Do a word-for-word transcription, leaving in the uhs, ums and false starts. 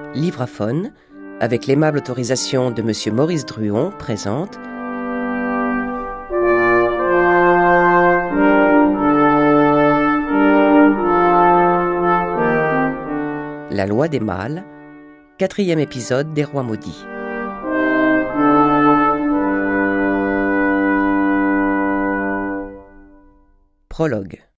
Livraphone, avec l'aimable autorisation de Monsieur Maurice Druon, présente La loi des mâles, quatrième épisode des Rois maudits. Prologue.